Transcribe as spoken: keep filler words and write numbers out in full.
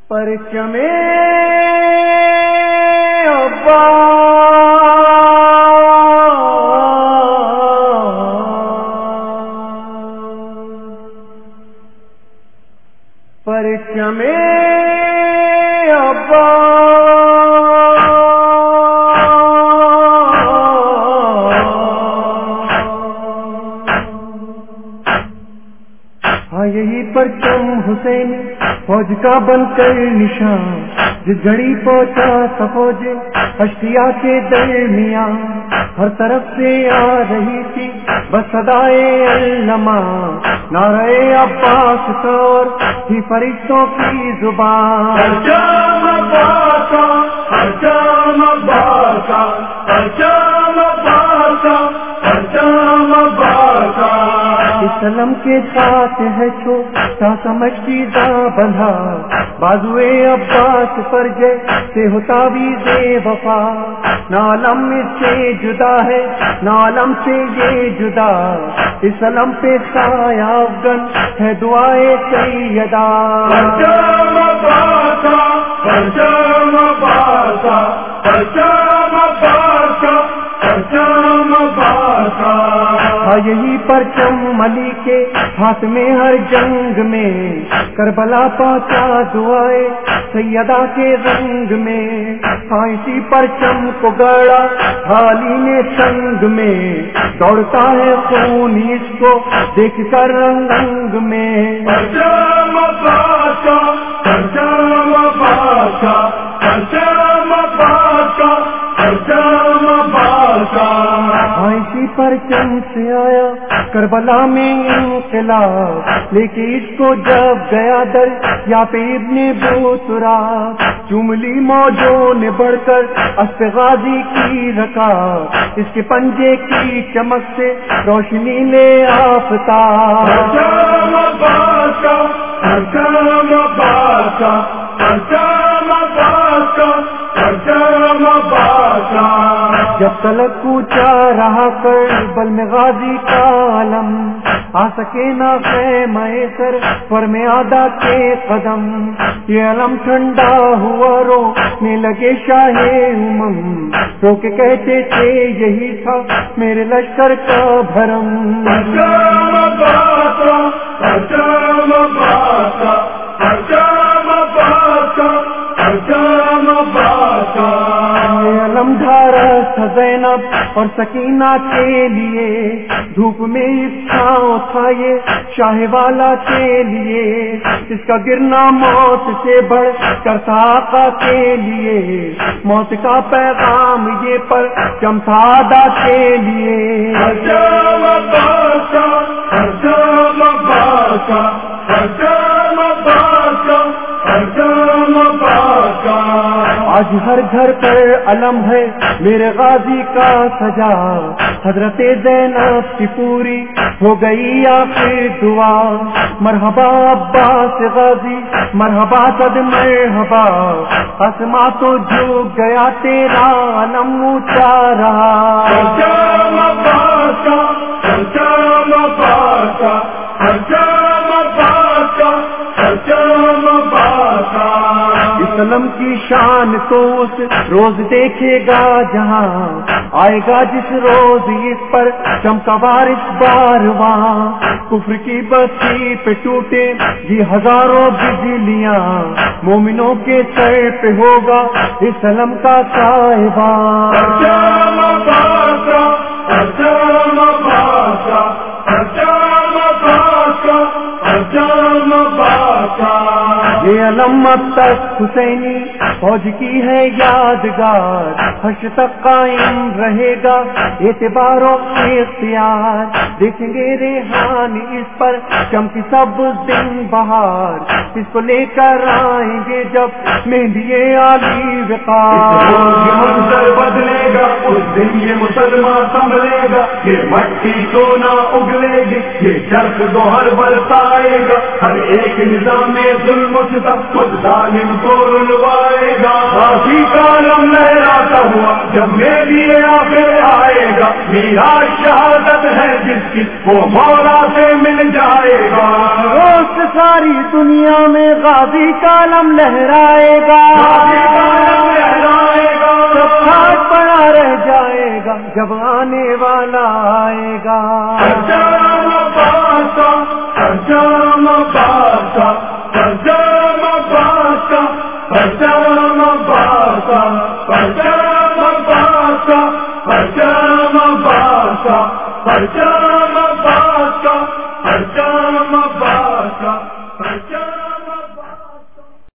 پرچمے عباس پرچمے عباس ہاں یہی پرچم حسین فوج کا بن کر نشان جس گھڑی پہنچا تھا فوج اشتیا کے درمیان ہر طرف سے آ رہی تھی بس صدائے علما نعرہ عباس کا اور تھی فرشتوں کی زبان پرچم عباسا پرچم عباسا پرچم عباسا پرچم عباسا اسلام کے ساتھ ہے چھوٹا سمجھتی دا بندھا بازوئے عباس پر جیسے ہوتا بھی بے وفا نہ عالم اس سے جدا ہے نہ عالم سے یہ جدا اسلام پہ سایہ افغان ہے دعائے سیدہ پرچم عباسا پرچم عباسا پرچم عباسا پرچم عباسا ہاں یہی پرچم علی کے ہاتھ میں ہر جنگ میں کربلا پہنچا دعائے سیدہ کے رنگ میں ہاں اسی پرچم کو گڑا حالی نے سنگ میں دوڑتا ہے خون اس کو دیکھ کر رنگ رنگ میں پرچم عباسا پرچم عباسا پرچم عباسا پرچم عباسا ہاں اسی پرچم سے آیا کربلا میں انقلاب لے کے اس کو جب گیا در یا پہ ابن بوترا چملی موجوں نے بڑھ کر اسپ غازی کی رکا اس کے پنجے کی چمک سے روشنی لے آفتاب پرچم عباسا پرچم عباسا پرچم عباسا پرچم عباسا جب تلک اونچا رہا کربل میں غازی کا علم آ سکے نہ خیمہ سر پر میں آدھا کے قدم یہ علم ٹھنڈا ہوا رونے لگے شاہ امم رو کے کہتے تھے یہی تھا میرے لشکر کا بھرم پرچم عباسا پرچم عباسا پرچم عباسا پرچم عباسا یہ علم دھارا تھا زینب اور سکینہ کے لیے دھوپ میں اس چھاؤں تھا یہ شاہ والا کے لیے اس کا گرنا موت سے بڑھ کر تھا آقا کے لیے موت کا پیغام یہ پر چم تھا آدھا کے لیے پرچم عباسا پرچم عباسا پرچم عباسا پرچم عباسا آج ہر گھر پر علم ہے میرے غازی کا سجا حضرت زینب کی پوری ہو گئی آخر دعا مرحبا عباس غازی مرحبا صد مرحبا اسما تو جھک گیا تیرا علم اونچا رہا پرچم عباسا پرچم عباسا پرچم عباسا پرچم عباسا اسلام کی شان تو اس روز دیکھے گا جہاں آئے گا جس روز اس پر چمکا بارش بارواں کفر کی بستی پہ ٹوٹے جی ہزاروں بجلیاں مومنوں کے سر پہ ہوگا اسلام کا صاحبان پرچم عباسا پرچم عباسا پرچم عباسا پرچم عباسا یہ علم اب تک حسینی فوج کی ہے یادگار حشر تک قائم رہے گا اعتبار و اختیار دیکھیں گے ریحان اس پر چمکی سب دن بہار اس کو لے کر آئیں گے جب مہندی عالی وقار یہ منظر بدلے گا اس دن یہ مسلمان سنبھلے گا یہ مٹی سونا اگلے گی یہ چرخ دوہر برسائے گا ہر ایک نظام میں ظلم خود ظالم کو رلوائے گا کافی کالم لہراتا ہوا جب میں بھی آخر آئے گا میرا شہادت ہے جس کی وہ مولا سے مل جائے گا روز ساری دنیا میں غازی کا علم لہرائے گا، سب کھاٹ پڑا رہ جائے گا جب آنے والا آئے گا۔ سرجام بادشاہ سرجام بادشاہ سرجام بادشاہ سرجام بادشاہ سرجام بادشاہ سرجام بادشاہ سرجام بادشاہ